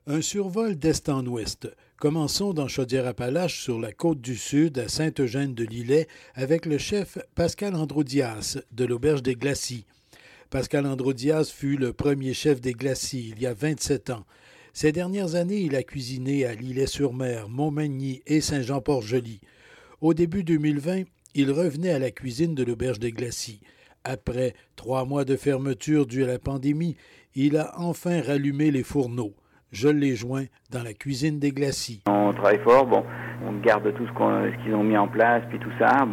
Un survol d'est en ouest. Commençons dans Chaudière-Appalaches sur la côte du Sud à Sainte-Eugène-de-Lillet avec le chef Pascal Androdias de l'Auberge des Glacis. Pascal Androdias fut le premier chef des Glacis il y a 27 ans. Ces dernières années, il a cuisiné à Lillet-sur-Mer, Montmagny et Saint-Jean-Port-Joli. Au début 2020, il revenait à la cuisine de l'Auberge des Glacis. Après 3 mois de fermeture due à la pandémie, il a enfin rallumé les fourneaux. Je l'ai joint dans la cuisine des Glacis. On travaille fort, on garde tout ce qu'ils ont mis en place, puis tout ça.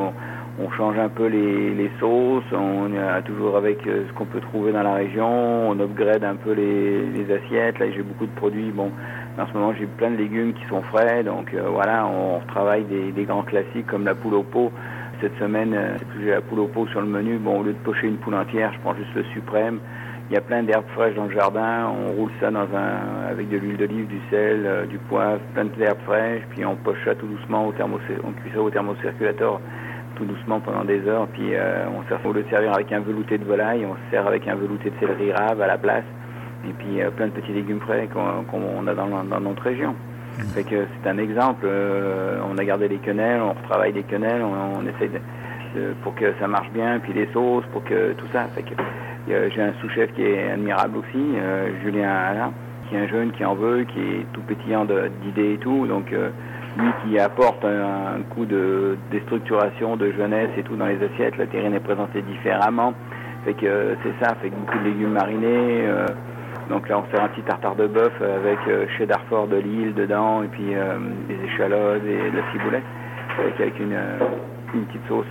On change un peu les sauces, on est toujours avec ce qu'on peut trouver dans la région, on upgrade un peu les assiettes. Là, j'ai beaucoup de produits. En ce moment, j'ai plein de légumes qui sont frais, donc on retravaille des grands classiques comme la poule au pot. Cette semaine, j'ai la poule au pot sur le menu. Au lieu de pocher une poule entière, je prends juste le suprême. Il y a plein d'herbes fraîches dans le jardin. On roule ça avec de l'huile d'olive, du sel, du poivre, plein d'herbes fraîches. Puis on poche ça tout doucement on cuit ça au thermocirculateur tout doucement pendant des heures. Puis au lieu de servir avec un velouté de volaille, on se sert avec un velouté de céleri rave à la place. Et puis plein de petits légumes frais qu'on a dans notre région. Fait que c'est un exemple. On a gardé les quenelles, on retravaille les quenelles, on essaye pour que ça marche bien, puis les sauces, pour que tout ça. Fait que j'ai un sous-chef qui est admirable aussi, Julien Alain, qui est un jeune qui en veut, qui est tout pétillant d'idées et tout. Donc lui qui apporte un coup de déstructuration, de jeunesse et tout dans les assiettes. La terrine est présentée différemment. Fait que c'est ça, fait beaucoup de légumes marinés. Donc là, on fait un petit tartare de bœuf avec cheddar fort de Lille dedans, et puis des échalotes et de la ciboulette, avec une petite sauce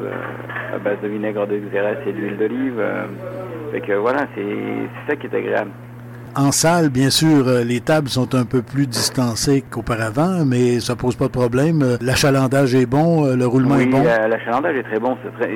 à base de vinaigre de xérès et d'huile d'olive. Fait que voilà, c'est ça qui est agréable. En salle, bien sûr, les tables sont un peu plus distancées qu'auparavant, mais ça pose pas de problème. L'achalandage est bon, le roulement est bon. Oui, l'achalandage est très bon.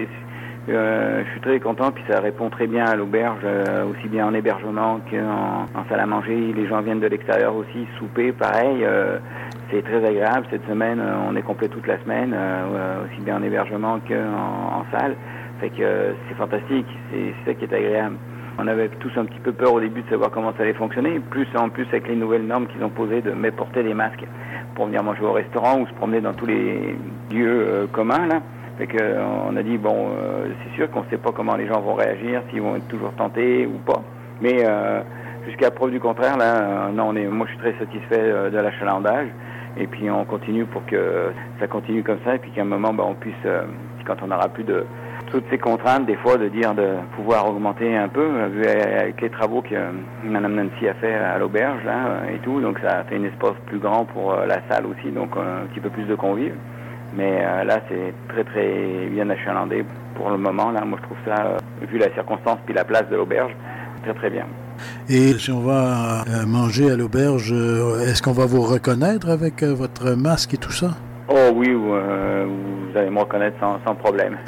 Je suis très content, puis ça répond très bien à l'auberge, aussi bien en hébergement qu'en salle à manger. Les gens viennent de l'extérieur aussi, souper, pareil. C'est très agréable. Cette semaine, on est complet toute la semaine, aussi bien en hébergement qu'en salle. Fait que c'est fantastique, c'est ça qui est agréable. On avait tous un petit peu peur au début de savoir comment ça allait fonctionner. En plus avec les nouvelles normes qu'ils ont posées de porter des masques pour venir manger au restaurant ou se promener dans tous les lieux communs, là. Fait que on a dit c'est sûr qu'on ne sait pas comment les gens vont réagir, s'ils vont être toujours tentés ou pas. Mais jusqu'à preuve du contraire, là, moi je suis très satisfait de l'achalandage. Et puis on continue pour que ça continue comme ça, et puis qu'à un moment on puisse, quand on n'aura plus de toutes ces contraintes, des fois de pouvoir augmenter un peu, vu avec les travaux que Mme Nancy a fait à l'auberge là, et tout. Donc ça fait un espace plus grand pour la salle aussi, donc un petit peu plus de convives. Mais là, c'est très, très bien achalandé pour le moment. Là, moi, je trouve ça, vu la circonstance puis la place de l'auberge, très, très bien. Et si on va manger à l'auberge, est-ce qu'on va vous reconnaître avec votre masque et tout ça? Oh oui, vous allez me reconnaître sans problème.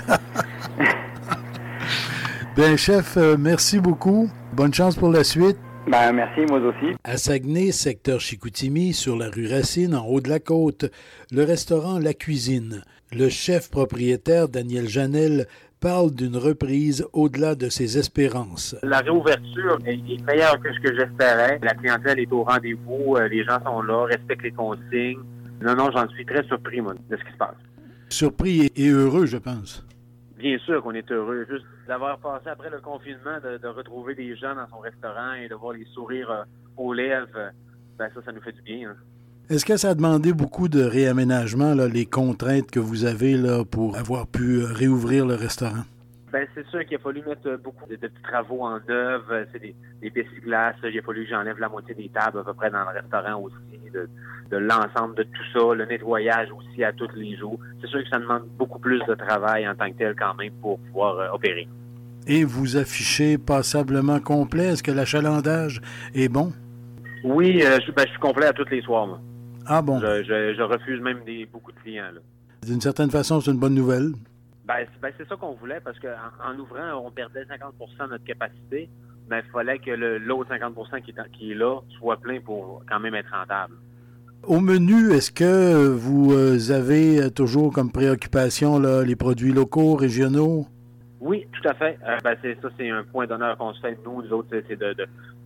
Bien, chef, merci beaucoup. Bonne chance pour la suite. Merci, moi aussi. À Saguenay, secteur Chicoutimi, sur la rue Racine, en haut de la côte, le restaurant La Cuisine. Le chef propriétaire, Daniel Janel, parle d'une reprise au-delà de ses espérances. La réouverture est meilleure que ce que j'espérais. La clientèle est au rendez-vous, les gens sont là, respectent les consignes. Non, j'en suis très surpris, moi, de ce qui se passe. Surpris et heureux, je pense. Bien sûr qu'on est heureux. Juste d'avoir passé après le confinement, de retrouver des gens dans son restaurant et de voir les sourires aux lèvres, ça nous fait du bien. Hein. Est-ce que ça a demandé beaucoup de réaménagement, là, les contraintes que vous avez là, pour avoir pu réouvrir le restaurant? C'est sûr qu'il a fallu mettre beaucoup de petits travaux en œuvre. C'est des plexiglas. Il a fallu que j'enlève la moitié des tables à peu près dans le restaurant aussi, de l'ensemble de tout ça, le nettoyage aussi à tous les jours. C'est sûr que ça demande beaucoup plus de travail en tant que tel quand même pour pouvoir opérer. Et vous affichez passablement complet. Est-ce que l'achalandage est bon? Oui, je suis complet à tous les soirs, moi. Ah bon? Je refuse même beaucoup de clients, là. D'une certaine façon, c'est une bonne nouvelle. C'est ça qu'on voulait, parce qu'en ouvrant, on perdait 50% de notre capacité, mais il fallait que l'autre 50% qui est là soit plein pour quand même être rentable. Au menu, est-ce que vous avez toujours comme préoccupation là, les produits locaux, régionaux? Oui, tout à fait. C'est un point d'honneur qu'on se fait, nous autres, c'est de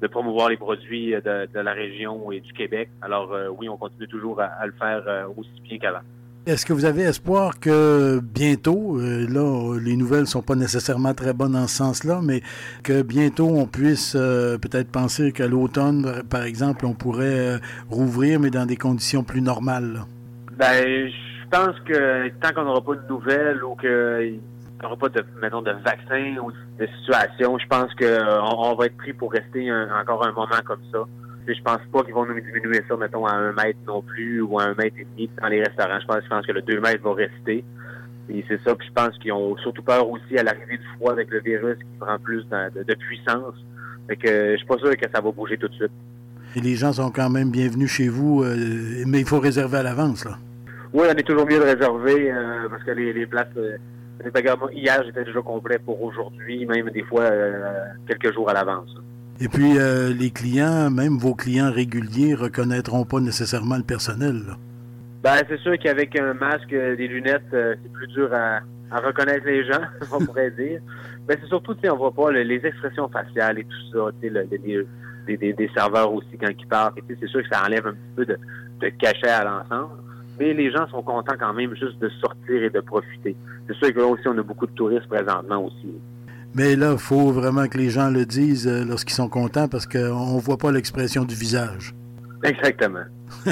de promouvoir les produits de la région et du Québec. Alors oui, on continue toujours à le faire aussi bien qu'avant. Est-ce que vous avez espoir que bientôt, là, les nouvelles sont pas nécessairement très bonnes dans ce sens-là, mais que bientôt on puisse peut-être penser qu'à l'automne, par exemple, on pourrait rouvrir, mais dans des conditions plus normales, là? Ben, je pense que tant qu'on n'aura pas de nouvelles ou qu'il n'y aura pas de vaccin ou de situation, je pense qu'on va être pris pour rester encore un moment comme ça. Je pense pas qu'ils vont nous diminuer ça, mettons, à 1 mètre non plus ou à 1,5 mètre dans les restaurants. Je pense que le 2 mètres va rester. Et c'est ça, puis je pense qu'ils ont surtout peur aussi à l'arrivée du froid avec le virus qui prend plus de puissance. Fait que je suis pas sûr que ça va bouger tout de suite. Et les gens sont quand même bienvenus chez vous, mais il faut réserver à l'avance, là. Oui, on est toujours mieux de réserver parce que les places... hier, j'étais déjà complet pour aujourd'hui, même des fois quelques jours à l'avance. Et puis, les clients, même vos clients réguliers, reconnaîtront pas nécessairement le personnel, là. Ben, c'est sûr qu'avec un masque, des lunettes, c'est plus dur à reconnaître les gens, on pourrait dire. Mais c'est surtout, tu sais, on voit pas les expressions faciales et tout ça, tu sais, des serveurs aussi quand ils parlent. Et, tu sais, c'est sûr que ça enlève un petit peu de cachet à l'ensemble. Mais les gens sont contents quand même juste de sortir et de profiter. C'est sûr que là aussi, on a beaucoup de touristes présentement aussi. Mais là, il faut vraiment que les gens le disent lorsqu'ils sont contents parce qu'on ne voit pas l'expression du visage. Exactement.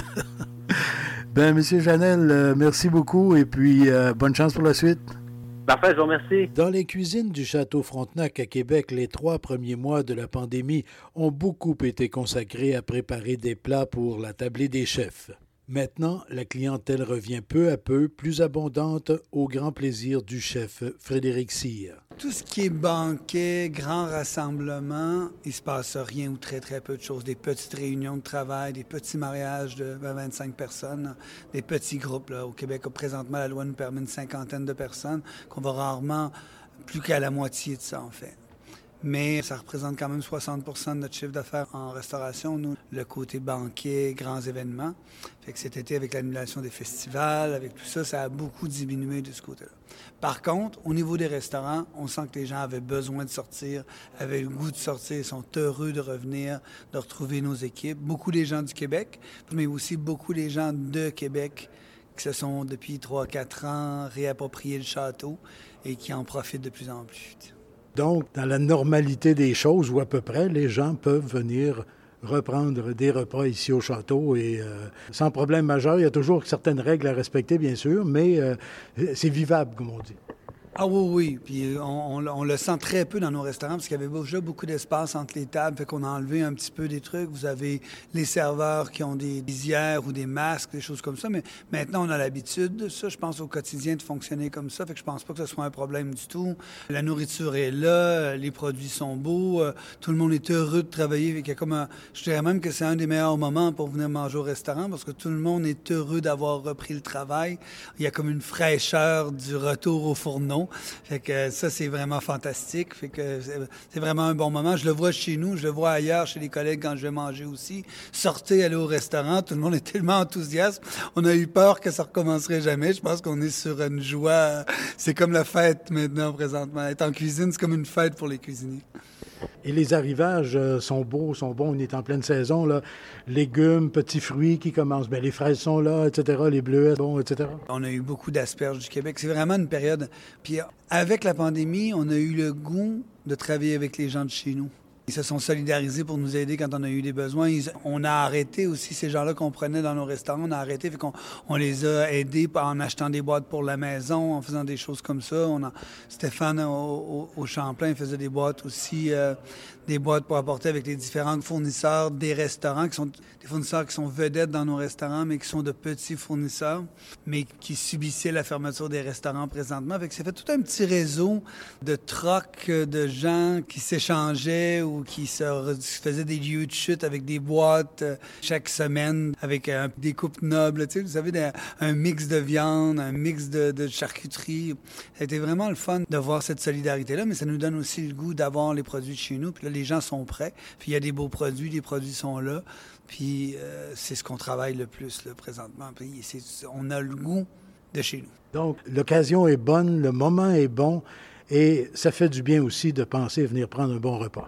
Ben, M. Janel, merci beaucoup et puis bonne chance pour la suite. Parfait, je vous remercie. Dans les cuisines du Château Frontenac à Québec, les 3 premiers mois de la pandémie ont beaucoup été consacrés à préparer des plats pour la tablée des chefs. Maintenant, la clientèle revient peu à peu, plus abondante, au grand plaisir du chef Frédéric Cyr. Tout ce qui est banquet, grand rassemblement, il se passe rien ou très, très peu de choses. Des petites réunions de travail, des petits mariages de 20-25 personnes, des petits groupes. Là. Au Québec, présentement, la loi nous permet une 50aine de personnes, qu'on va rarement plus qu'à la moitié de ça, en fait. Mais ça représente quand même 60 % de notre chiffre d'affaires en restauration, nous, le côté banquet, grands événements. Fait que cet été, avec l'annulation des festivals, avec tout ça, ça a beaucoup diminué de ce côté-là. Par contre, au niveau des restaurants, on sent que les gens avaient besoin de sortir, avaient le goût de sortir, sont heureux de revenir, de retrouver nos équipes. Beaucoup des gens du Québec, mais aussi beaucoup des gens de Québec qui se sont, depuis 3-4 ans, réappropriés le château et qui en profitent de plus en plus. Donc, dans la normalité des choses, ou à peu près, les gens peuvent venir reprendre des repas ici au château et sans problème majeur. Il y a toujours certaines règles à respecter, bien sûr, mais c'est vivable, comme on dit. Ah oui. Puis on le sent très peu dans nos restaurants parce qu'il y avait déjà beaucoup d'espace entre les tables. Fait qu'on a enlevé un petit peu des trucs. Vous avez les serveurs qui ont des visières ou des masques, des choses comme ça. Mais maintenant, on a l'habitude de ça. Je pense au quotidien de fonctionner comme ça. Fait que je pense pas que ce soit un problème du tout. La nourriture est là. Les produits sont beaux. Tout le monde est heureux de travailler. Fait qu'il y a comme je dirais même que c'est un des meilleurs moments pour venir manger au restaurant parce que tout le monde est heureux d'avoir repris le travail. Il y a comme une fraîcheur du retour au fourneau. Fait que ça, c'est vraiment fantastique. Fait que c'est vraiment un bon moment. Je le vois chez nous, je le vois ailleurs, chez les collègues quand je vais manger aussi. Sortez, aller au restaurant, tout le monde est tellement enthousiaste. On a eu peur que ça recommencerait jamais. Je pense qu'on est sur une joie. C'est comme la fête maintenant, présentement. Être en cuisine, c'est comme une fête pour les cuisiniers. Et les arrivages sont beaux, sont bons. On est en pleine saison, là. Légumes, petits fruits qui commencent. Bien, les fraises sont là, etc. Les bleuets, bon, etc. On a eu beaucoup d'asperges du Québec. C'est vraiment une période. Puis avec la pandémie, on a eu le goût de travailler avec les gens de chez nous. Ils se sont solidarisés pour nous aider quand on a eu des besoins. On a arrêté aussi ces gens-là qu'on prenait dans nos restaurants. On a arrêté, fait qu'on les a aidés en achetant des boîtes pour la maison, en faisant des choses comme ça. Stéphane au Champlain faisait des boîtes aussi, des boîtes pour apporter avec les différents fournisseurs des restaurants, qui sont des fournisseurs qui sont vedettes dans nos restaurants, mais qui sont de petits fournisseurs, mais qui subissaient la fermeture des restaurants présentement. Fait que ça fait tout un petit réseau de trocs de gens qui s'échangeaient ou qui se faisaient des lieux de chute avec des boîtes chaque semaine, avec des coupes nobles, tu sais, vous savez, un mix de viande, un mix de charcuterie. Ça a été vraiment le fun de voir cette solidarité-là, mais ça nous donne aussi le goût d'avoir les produits de chez nous. Puis là, les gens sont prêts, puis il y a des beaux produits, les produits sont là, puis c'est ce qu'on travaille le plus là, présentement. Puis on a le goût de chez nous. Donc, l'occasion est bonne, le moment est bon, et ça fait du bien aussi de penser à venir prendre un bon repas.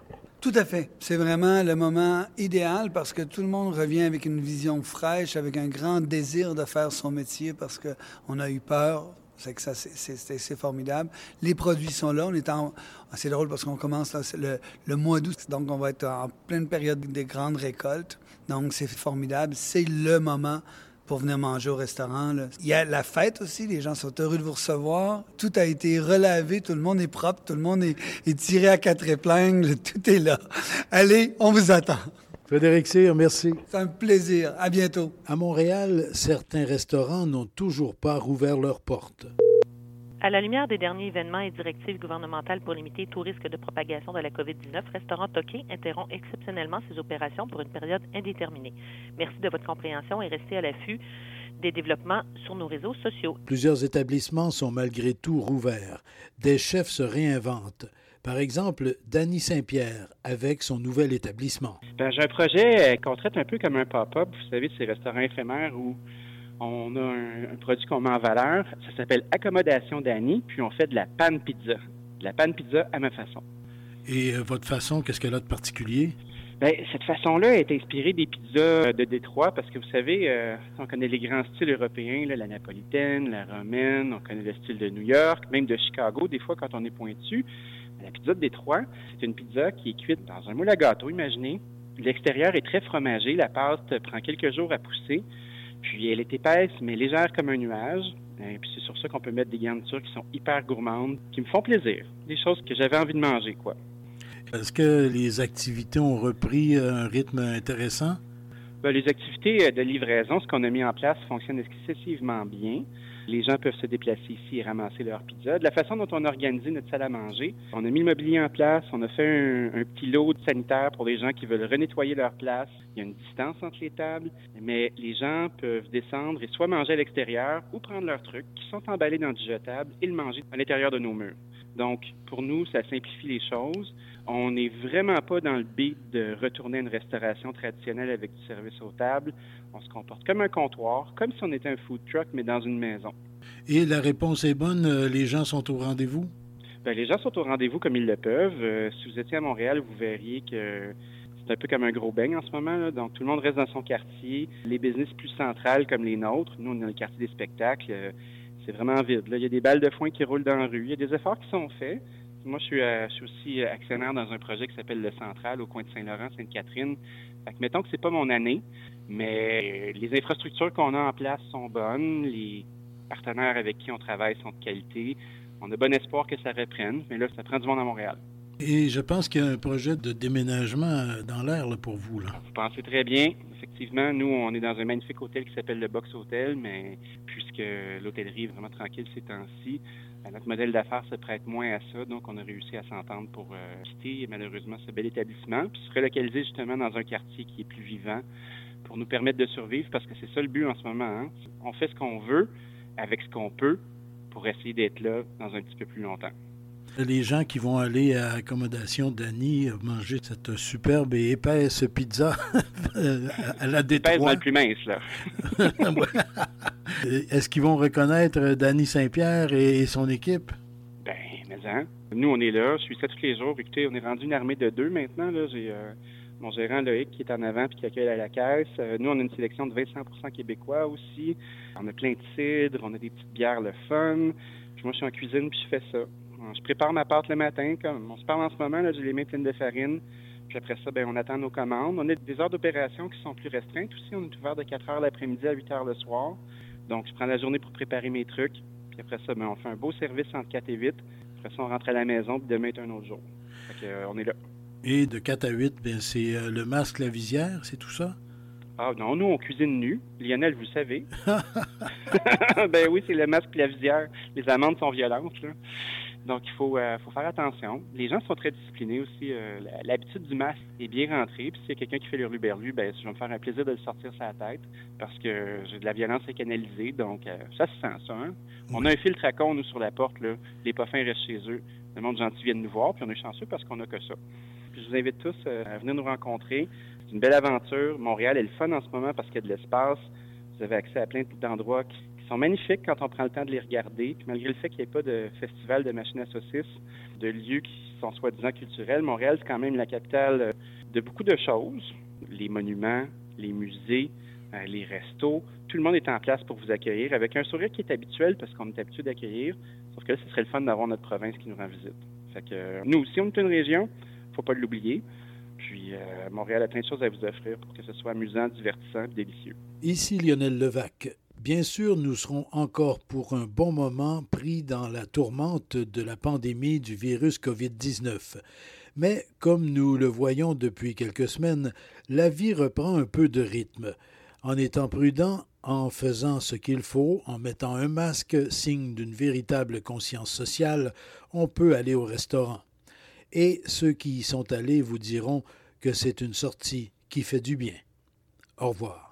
Tout à fait. C'est vraiment le moment idéal parce que tout le monde revient avec une vision fraîche, avec un grand désir de faire son métier parce qu'on a eu peur. C'est formidable. Les produits sont là. C'est drôle parce qu'on commence là, le mois d'août, donc on va être en pleine période des grandes récoltes. Donc c'est formidable. C'est le moment pour venir manger au restaurant, là. Il y a la fête aussi, les gens sont heureux de vous recevoir. Tout a été relavé, tout le monde est propre, tout le monde est tiré à 4 épingles, tout est là. Allez, on vous attend. Frédéric Cyr, merci. C'est un plaisir. À bientôt. À Montréal, certains restaurants n'ont toujours pas rouvert leurs portes. À la lumière des derniers événements et directives gouvernementales pour limiter tout risque de propagation de la COVID-19, Restaurant Toqué interrompt exceptionnellement ses opérations pour une période indéterminée. Merci de votre compréhension et restez à l'affût des développements sur nos réseaux sociaux. Plusieurs établissements sont malgré tout rouverts. Des chefs se réinventent. Par exemple, Danny Saint-Pierre, avec son nouvel établissement. J'ai un projet qu'on traite un peu comme un pop-up. Vous savez, ces restaurants éphémères où on a un produit qu'on met en valeur. Ça s'appelle Accommodation Danny, puis on fait de la panne pizza. De la panne pizza à ma façon. Et votre façon, qu'est-ce qu'elle a de particulier? Cette façon-là est inspirée des pizzas de Détroit parce que vous savez, on connaît les grands styles européens, là, la napolitaine, la romaine, on connaît le style de New York, même de Chicago, des fois quand on est pointu. La pizza de Détroit, c'est une pizza qui est cuite dans un moule à gâteau, imaginez. L'extérieur est très fromagé, la pâte prend quelques jours à pousser, puis elle est épaisse mais légère comme un nuage. Et puis c'est sur ça qu'on peut mettre des garnitures qui sont hyper gourmandes, qui me font plaisir, des choses que j'avais envie de manger, quoi. Est-ce que les activités ont repris un rythme intéressant? Les activités de livraison, ce qu'on a mis en place, fonctionnent excessivement bien. Les gens peuvent se déplacer ici et ramasser leur pizza. De la façon dont on a organisé notre salle à manger, on a mis le mobilier en place, on a fait un petit lot sanitaire pour les gens qui veulent renettoyer leur place. Il y a une distance entre les tables, mais les gens peuvent descendre et soit manger à l'extérieur ou prendre leurs trucs qui sont emballés dans du jetable et le manger à l'intérieur de nos murs. Donc, pour nous, ça simplifie les choses. On n'est vraiment pas dans le beat de retourner à une restauration traditionnelle avec du service aux tables. On se comporte comme un comptoir, comme si on était un food truck, mais dans une maison. Et la réponse est bonne? Les gens sont au rendez-vous? Les gens sont au rendez-vous comme ils le peuvent. Si vous étiez à Montréal, vous verriez que c'est un peu comme un gros beigne en ce moment, là. Donc, tout le monde reste dans son quartier. Les business plus centrales comme les nôtres, nous, on est dans le quartier des spectacles, c'est vraiment vide. Là, il y a des balles de foin qui roulent dans la rue. Il y a des efforts qui sont faits. Moi, je suis aussi actionnaire dans un projet qui s'appelle Le Central, au coin de Saint-Laurent, Sainte-Catherine. Fait que mettons que c'est pas mon année, mais les infrastructures qu'on a en place sont bonnes. Les partenaires avec qui on travaille sont de qualité. On a bon espoir que ça reprenne, mais là, ça prend du monde à Montréal. Et je pense qu'il y a un projet de déménagement dans l'air là, pour vous, là. Vous pensez très bien. Effectivement, nous, on est dans un magnifique hôtel qui s'appelle le Box Hotel, mais puisque l'hôtellerie est vraiment tranquille ces temps-ci, notre modèle d'affaires se prête moins à ça, donc on a réussi à s'entendre pour quitter malheureusement ce bel établissement, puis se relocaliser justement dans un quartier qui est plus vivant pour nous permettre de survivre, parce que c'est ça le but en ce moment, hein? On fait ce qu'on veut avec ce qu'on peut pour essayer d'être là dans un petit peu plus longtemps. Les gens qui vont aller à Accommodation Danny manger cette superbe et épaisse pizza à la Détroit. Épaisse, mais le plus mince, là. Est-ce qu'ils vont reconnaître Danny Saint-Pierre et son équipe? Mais hein. Nous, on est là. Je suis ça tous les jours. Écoutez, on est rendu une armée de 2 maintenant, là. J'ai mon gérant Loïc qui est en avant puis qui accueille à la caisse. Nous, on a une sélection de 25% québécois aussi. On a plein de cidres, on a des petites bières le fun. Puis moi, je suis en cuisine puis je fais ça. Je prépare ma pâte le matin, comme on se parle en ce moment, là, j'ai les mains pleines de farine. Puis après ça, on attend nos commandes. On a des heures d'opération qui sont plus restreintes aussi. On est ouvert de 4 heures l'après-midi à 8 heures le soir. Donc, je prends la journée pour préparer mes trucs. Puis après ça, on fait un beau service entre 4 et 8. Après ça, on rentre à la maison, puis demain est un autre jour. Fait que, on est là. Et de 4 à 8, c'est le masque, la visière, c'est tout ça? Ah non, nous, on cuisine nu. Lionel, vous le savez. Oui, c'est le masque et la visière. Les amendes sont violentes, là. Donc, il faut faire attention. Les gens sont très disciplinés aussi. L'habitude du masque est bien rentrée. Puis, s'il y a quelqu'un qui fait le hurluberlu, je vais me faire un plaisir de le sortir sur la tête parce que j'ai de la violence à canaliser. Donc, ça se sent, ça. Hein? Oui. On a un filtre à con, nous, sur la porte. Là. Les pas fins restent chez eux. Le monde gentil vient de nous voir. Puis, on est chanceux parce qu'on n'a que ça. Puis, je vous invite tous à venir nous rencontrer. C'est une belle aventure. Montréal est le fun en ce moment parce qu'il y a de l'espace. Vous avez accès à plein d'endroits qui sont magnifiques quand on prend le temps de les regarder. Puis malgré le fait qu'il n'y ait pas de festival de machines à saucisses, de lieux qui sont soi-disant culturels, Montréal, c'est quand même la capitale de beaucoup de choses. Les monuments, les musées, les restos, tout le monde est en place pour vous accueillir avec un sourire qui est habituel parce qu'on est habitué d'accueillir. Sauf que là, ce serait le fun d'avoir notre province qui nous rend visite. Fait que nous aussi, on est une région, faut pas l'oublier. Puis Montréal a plein de choses à vous offrir pour que ce soit amusant, divertissant et délicieux. Ici Lionel Levac. Bien sûr, nous serons encore pour un bon moment pris dans la tourmente de la pandémie du virus COVID-19. Mais comme nous le voyons depuis quelques semaines, la vie reprend un peu de rythme. En étant prudent, en faisant ce qu'il faut, en mettant un masque, signe d'une véritable conscience sociale, on peut aller au restaurant. Et ceux qui y sont allés vous diront que c'est une sortie qui fait du bien. Au revoir.